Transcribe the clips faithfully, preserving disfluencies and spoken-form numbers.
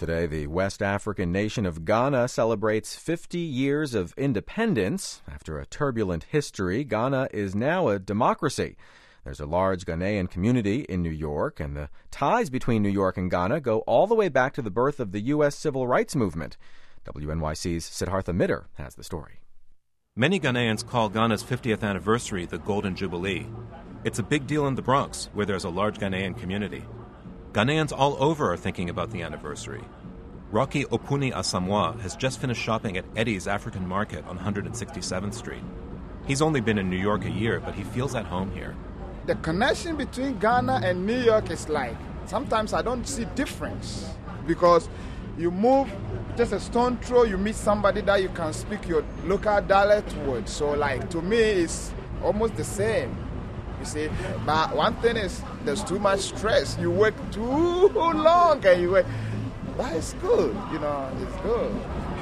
Today, the West African nation of Ghana celebrates fifty years of independence. After a turbulent history, Ghana is now a democracy. There's a large Ghanaian community in New York, and the ties between New York and Ghana go all the way back to the birth of the U S Civil Rights Movement. W N Y C's Siddhartha Mitter has the story. Many Ghanaians call Ghana's fiftieth anniversary the Golden Jubilee. It's a big deal in the Bronx, where there's a large Ghanaian community. Ghanaians all over are thinking about the anniversary. Rocky Opuni Asamoah has just finished shopping at Eddie's African Market on one hundred sixty-seventh Street. He's only been in New York a year, but he feels at home here. The connection between Ghana and New York is like, sometimes I don't see difference, because you move just a stone throw, you meet somebody that you can speak your local dialect with. So like, to me, it's almost the same. You see, but one thing is, there's too much stress. You work too long and you work, but it's good, you know, it's good.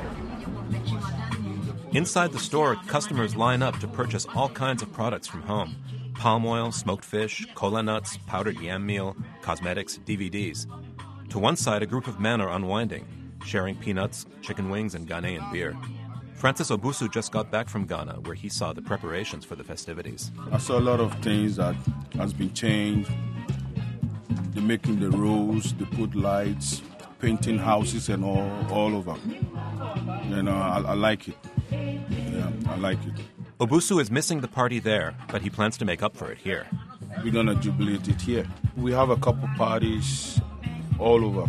Inside the store, customers line up to purchase all kinds of products from home. Palm oil, smoked fish, cola nuts, powdered yam meal, cosmetics, D V Ds. To one side, a group of men are unwinding, sharing peanuts, chicken wings, and Ghanaian beer. Francis Obusu just got back from Ghana, where he saw the preparations for the festivities. I saw a lot of things that has been changed. They're making the roads, they put lights, painting houses and all, all over. You know, I, I like it. Yeah, I like it. Obusu is missing the party there, but he plans to make up for it here. We're going to jubilate it here. We have a couple parties all over,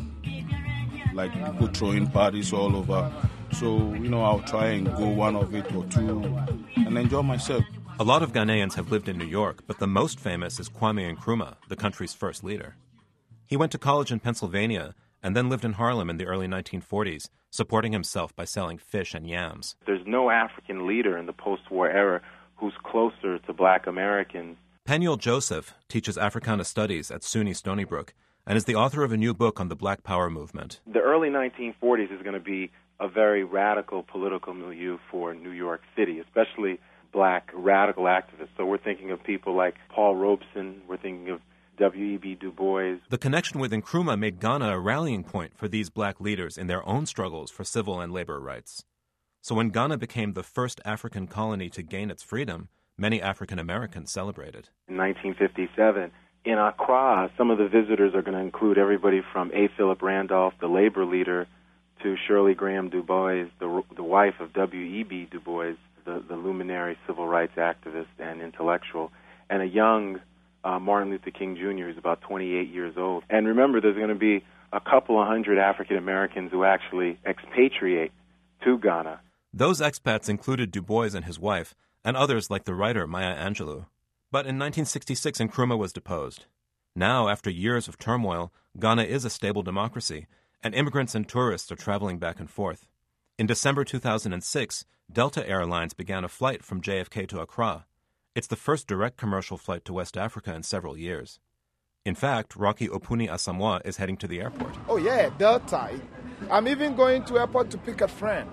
like people throwing parties all over. So, you know, I'll try and go one of it or two and enjoy myself. A lot of Ghanaians have lived in New York, but the most famous is Kwame Nkrumah, the country's first leader. He went to college in Pennsylvania and then lived in Harlem in the early nineteen forties, supporting himself by selling fish and yams. There's no African leader in the post-war era who's closer to black Americans. Peniel Joseph teaches Africana Studies at SUNY Stony Brook and is the author of a new book on the Black Power movement. The early nineteen forties is going to be a very radical political milieu for New York City, especially black radical activists. So we're thinking of people like Paul Robeson, we're thinking of W E B Du Bois. The connection with Nkrumah made Ghana a rallying point for these black leaders in their own struggles for civil and labor rights. So when Ghana became the first African colony to gain its freedom, many African Americans celebrated. In nineteen fifty-seven, in Accra, some of the visitors are going to include everybody from A. Philip Randolph, the labor leader, to Shirley Graham Du Bois, the, the wife of W E B Du Bois, the, the luminary civil rights activist and intellectual, and a young uh, Martin Luther King Junior who's about twenty-eight years old. And remember, there's going to be a couple of hundred African Americans who actually expatriate to Ghana. Those expats included Du Bois and his wife, and others like the writer Maya Angelou. But in nineteen sixty-six, Nkrumah was deposed. Now, after years of turmoil, Ghana is a stable democracy, and immigrants and tourists are traveling back and forth. In December two thousand six, Delta Airlines began a flight from J F K to Accra. It's the first direct commercial flight to West Africa in several years. In fact, Rocky Opuni Asamoah is heading to the airport. Oh yeah, Delta. I'm even going to airport to pick a friend.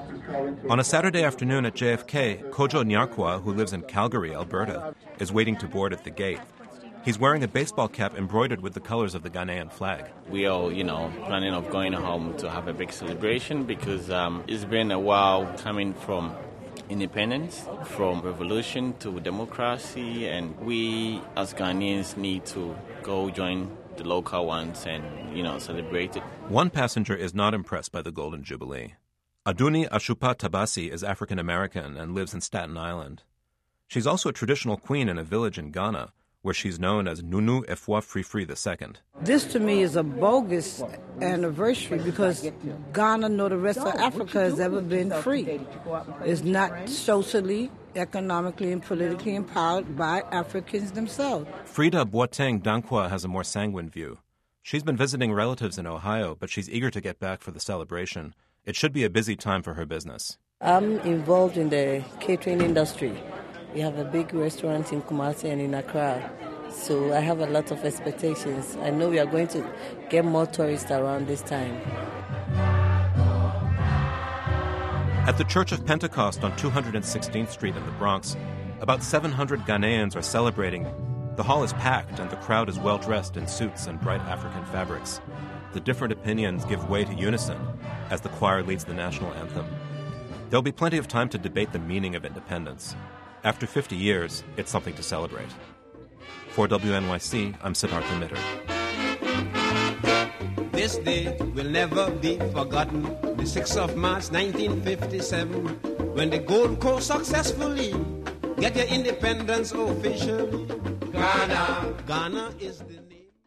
On a Saturday afternoon at J F K, Kojo Nyarkwa, who lives in Calgary, Alberta, is waiting to board at the gate. He's wearing a baseball cap embroidered with the colors of the Ghanaian flag. We are, you know, planning of going home to have a big celebration because um, it's been a while coming from independence, from revolution to democracy, and we as Ghanaians need to go join the local ones and, you know, celebrate it. One passenger is not impressed by the Golden Jubilee. Aduni Ashupa Tabasi is African American and lives in Staten Island. She's also a traditional queen in a village in Ghana, where she's known as Nunu Efwa Frifri the Second. This to me is a bogus anniversary because Ghana nor the rest of Africa has ever been free. It's not socially, economically, and politically empowered by Africans themselves. Frida Boateng Dankwa has a more sanguine view. She's been visiting relatives in Ohio, but she's eager to get back for the celebration. It should be a busy time for her business. I'm involved in the catering industry. We have a big restaurant in Kumasi and in Accra, so I have a lot of expectations. I know we are going to get more tourists around this time. At the Church of Pentecost on two hundred sixteenth Street in the Bronx, about seven hundred Ghanaians are celebrating The hall is packed and the crowd is well dressed in suits and bright African fabrics. The different opinions give way to unison as the choir leads the national anthem. There'll be plenty of time to debate the meaning of independence. After fifty years, it's something to celebrate. For W N Y C, I'm Siddhartha Mitter. This day will never be forgotten, the sixth of March nineteen fifty-seven, when the Gold Coast successfully get their independence officially. Ghana, Ghana is the